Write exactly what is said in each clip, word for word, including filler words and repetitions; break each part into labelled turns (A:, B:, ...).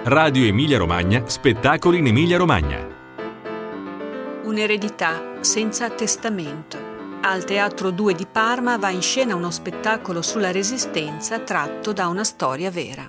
A: Radio Emilia Romagna, spettacoli in Emilia Romagna.
B: Un'eredità senza testamento. Al Teatro due di Parma va in scena uno spettacolo sulla Resistenza tratto da una storia vera.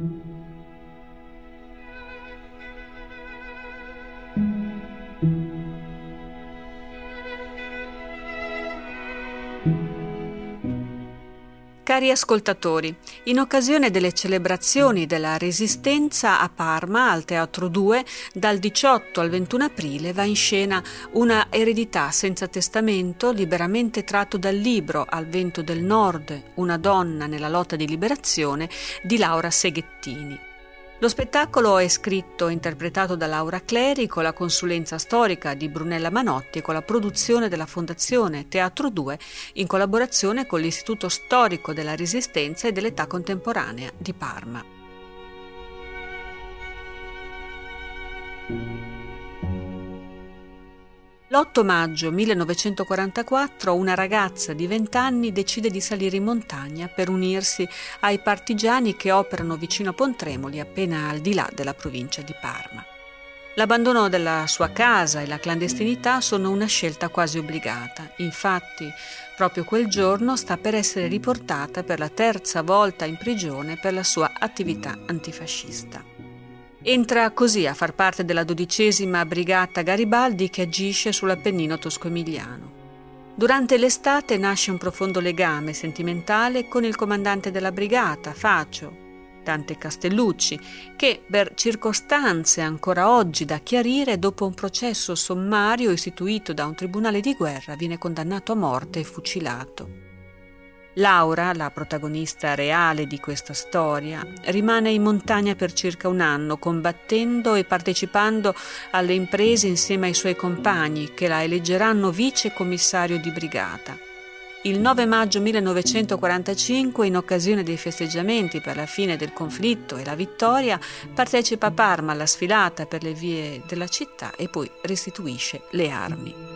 B: Cari ascoltatori, in occasione delle celebrazioni della Resistenza a Parma, al Teatro due, dal diciotto al ventuno aprile va in scena Una eredità senza testamento, liberamente tratto dal libro Al vento del Nord, una donna nella lotta di liberazione di Laura Seghettini. Lo spettacolo è scritto e interpretato da Laura Cleri con la consulenza storica di Brunella Manotti e con la produzione della Fondazione Teatro due in collaborazione con l'Istituto Storico della Resistenza e dell'Età Contemporanea di Parma. L'otto maggio millenovecentoquarantaquattro una ragazza di venti anni decide di salire in montagna per unirsi ai partigiani che operano vicino a Pontremoli, appena al di là della provincia di Parma. L'abbandono della sua casa e la clandestinità sono una scelta quasi obbligata. Infatti, proprio quel giorno sta per essere riportata per la terza volta in prigione per la sua attività antifascista. Entra così a far parte della dodicesima Brigata Garibaldi che agisce sull'Appennino tosco-emiliano. Durante l'estate nasce un profondo legame sentimentale con il comandante della brigata, Facio, Dante Castellucci, che per circostanze ancora oggi da chiarire, dopo un processo sommario istituito da un tribunale di guerra, viene condannato a morte e fucilato. Laura, la protagonista reale di questa storia, rimane in montagna per circa un anno, combattendo e partecipando alle imprese insieme ai suoi compagni, che la eleggeranno vice commissario di brigata. Il nove maggio millenovecentoquarantacinque, in occasione dei festeggiamenti per la fine del conflitto e la vittoria, partecipa a Parma alla sfilata per le vie della città e poi restituisce le armi.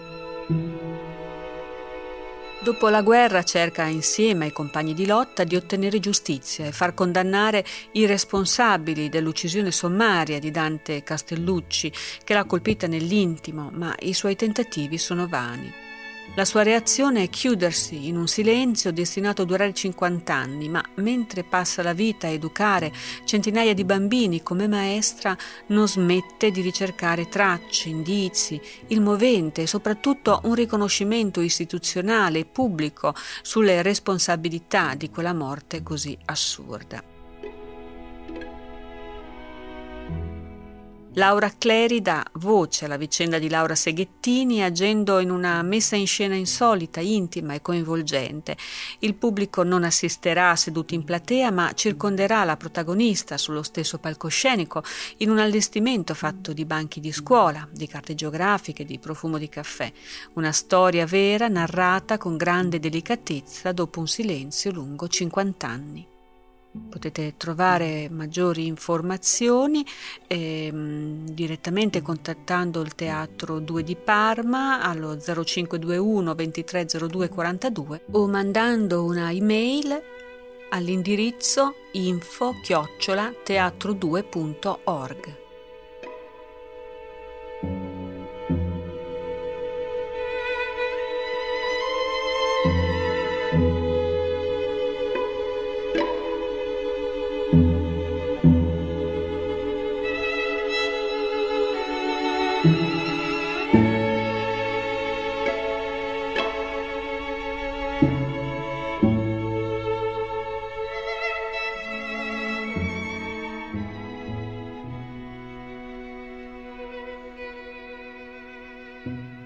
B: Dopo la guerra cerca insieme ai compagni di lotta di ottenere giustizia e far condannare i responsabili dell'uccisione sommaria di Dante Castellucci, che l'ha colpita nell'intimo, ma i suoi tentativi sono vani. La sua reazione è chiudersi in un silenzio destinato a durare cinquanta anni, ma mentre passa la vita a educare centinaia di bambini come maestra, non smette di ricercare tracce, indizi, il movente e soprattutto un riconoscimento istituzionale e pubblico sulle responsabilità di quella morte così assurda. Laura Cleri dà voce alla vicenda di Laura Seghettini agendo in una messa in scena insolita, intima e coinvolgente. Il pubblico non assisterà seduti in platea, ma circonderà la protagonista sullo stesso palcoscenico in un allestimento fatto di banchi di scuola, di carte geografiche, di profumo di caffè. Una storia vera narrata con grande delicatezza dopo un silenzio lungo cinquanta anni. Potete trovare maggiori informazioni ehm, direttamente contattando il Teatro due di Parma allo zero cinque due uno ventitré zero due quarantadue o mandando una email all'indirizzo info chiocciola teatro due punto org.
C: Thank you.